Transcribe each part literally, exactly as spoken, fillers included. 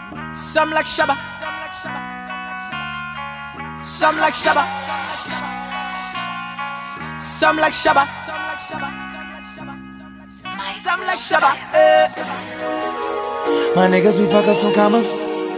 Some like Shabba, some like Shabba, some like Shabba, some like Shabba. Eh. My niggas, we fuck up some commas.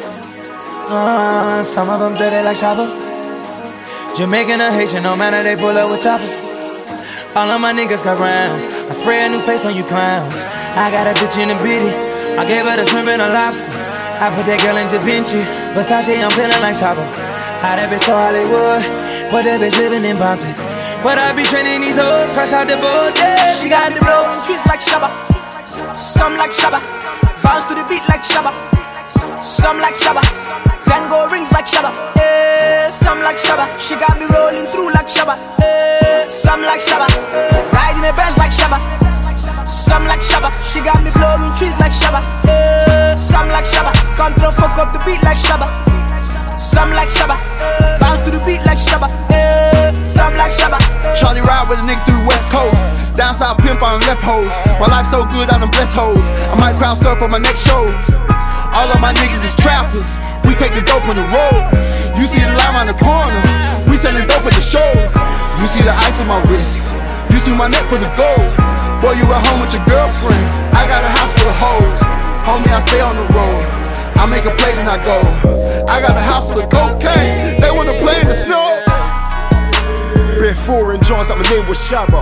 Uh, some of them dirty like Shabba. Jamaican or Haitian, no matter, they pull up with choppers. All of my niggas got rounds. I spray a new face on you clowns. I got a bitch in a bitty. I gave her the shrimp and a lobster. I put that girl in Da Vinci. Versace, I'm feeling like Shabba. How that bitch so Hollywood, but that bitch living in Compton. But I be training these hoes fresh out the boat, yeah. She got the blowing trees like Shabba. Some like Shabba. Bounce to the beat like Shabba. Some like Shabba. Tango rings like Shabba. Yeah. Some like Shabba. She got me rolling through like Shabba. Yeah. Some like Shabba. Riding the Benz like Shabba. Some like Shabba. She got me blowing trees like Shabba. Yeah. Some like Shabba. Control fuck up the beat like Shabba. Some like Shabba. Bounce to the beat like Shabba. Yeah. Some like Shabba. Charlie ride with a nigga through West Coast. Down south pimp on left hoes. My life so good I done bless hoes. I might crowd surf for my next show. All of my niggas is trappers. We take the dope on the road. You see the line on the corner. We selling dope at the shows. You see the ice on my wrist. You see my neck for the gold. Boy, you at home with your girlfriend. I got a house full of hoes. Homie, I stay on the road. I make a play then I go. I got a house full of cocaine. They wanna play in the snow. Bare foreign Johns that my name was Shabba.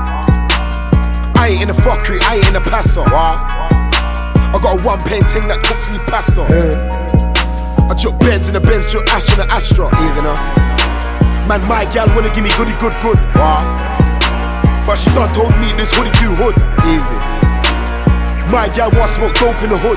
I ain't in the fuckery, I ain't in the passer. I got a one pen thing that cooks me pasta. I took Benz in the Benz, took Ash in the Astra. Easy now. Man, my gal wanna give me goody good good. But she done told me this hoodie too hood. Easy. My gal want smoke dope in the hood.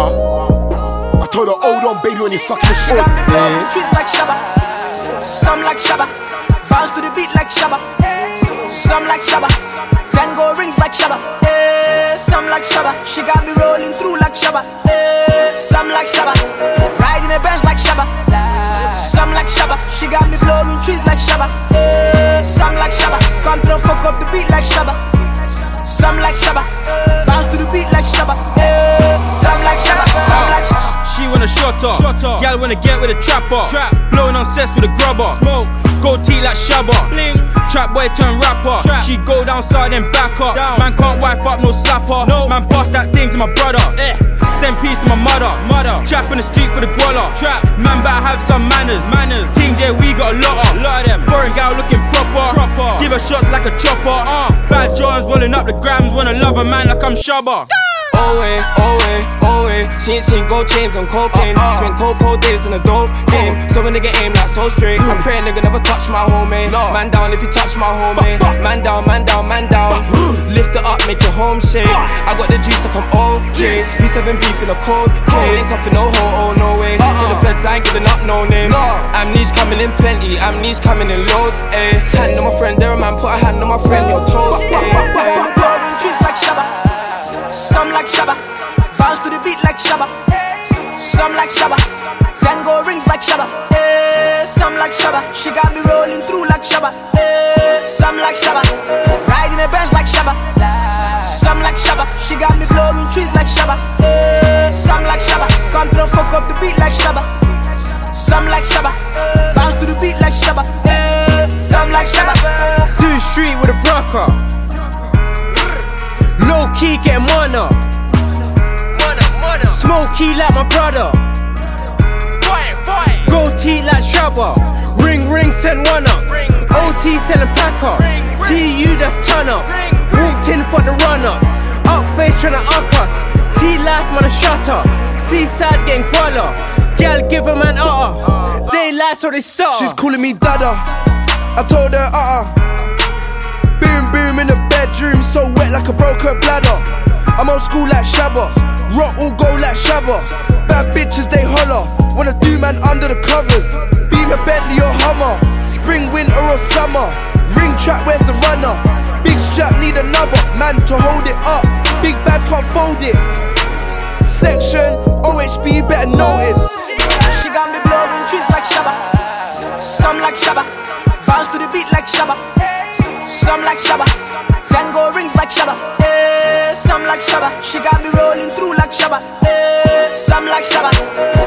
I told her, hold on baby when you sucking this foot. Yeah. Trees like Shabba. Some like Shabba. Bounce to the beat like Shabba. Some like Shabba. Tango rings like Shabba. Yeah. Some like Shabba. She got me rolling through like Shabba. Yeah. Some like Shabba. Riding the Benz like Shabba. Some like Shabba. She got me blowing trees like Shabba. Yeah. Some like Shabba. Control fuck up the beat like Shabba. Some like Shabba. Bounce to the beat like Shabba. Yeah. Some like Shabba. Some like Shabba. She wanna shut up, y'all wanna get with a trapper. Trap. Blowing on cess with a grubber. Smoke, gold teeth like Shabba. Bling. Trap boy turn rapper. Trap. She go down side then back up. Down. Man can't wipe up no slapper. No. Man pass that thing to my brother. Eh. Send peace to my mother. Mother. Trap in the street for the guala. Trap. Man better have some manners. Manners. Team J we got a lot of. Lot of them. Foreign gal looking proper. Proper. Give her shots like a chopper. Uh. Bad Johns rolling up the grams. Wanna love a man like I'm Shabba. Oh eh, oh eh, oh eh. She ain't seen gold chains on cocaine. uh, uh. Spent cold, cold days in a dope game. So when nigga aim like so straight. I pray a nigga never touch my homie. No. Man down if you touch my homie. Man down, man down, man down. Lift it up, make your home shake. I got the juice like I'm O J. B seven beef in a cold case. Ain't something no ho, oh no way. To the feds I ain't giving up no names. Amnesia coming in plenty, amnesia coming in loads. Eh. Hand on my friend, there a man put a hand on my friend. Your toes. Eh. Blowing trees like Shabba. Some like Shabba. Bounce to the beat like Shabba. Some like Shabba. Tango rings like Shabba. Yeah. Some like Shabba. She got me rolling through like Shabba. Yeah. Some like Shabba. Riding the Benz like Shabba. Some like Shabba. She got me blowing trees like Shabba. Yeah. Some like Shabba. Control fuck up the beat like Shabba. Some like Shabba. Bounce to the beat like Shabba. Yeah. Some like Shabba. Do the street with a broker. Low key getting money. Smoke key like my brother. Gold teeth like Shabba. Ring ring send one up. O T selling pack up. T U that's turn up. Walked in for the run up. Up face tryna up us. T life man a shut up. Seaside getting guala. Gal give a man uh-uh. They lie so they start. She's calling me dada. I told her uh-uh. Boom boom in the bedroom, so wet like a broke her bladder. I'm old school like Shabba. Rock all go like Shabba. Bad bitches they holler. Wanna do man under the covers. Beam a Bentley or Hummer. Spring, winter or summer. Ring track where's the runner. Big strap need another man to hold it up. Big bags can't fold it. Section O H B you better notice. She got me blowing trees like Shabba. Some like Shabba. Bounce to the beat like Shabba. Some like Shabba. Tango rings like Shabba. Yeah. Some like Shabba. She got me rolling through like Shabba. Yeah. Some like Shabba.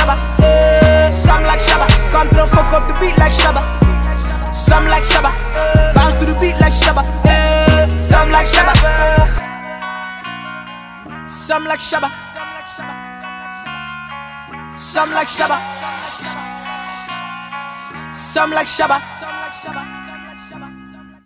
Shabba, eh. Some like Shabba, come through, fuck up the beat like Shabba. Some like Shabba, bounce to the beat like Shabba, eh. Some like Shabba, some like Shabba, some like Shabba, some like Shabba.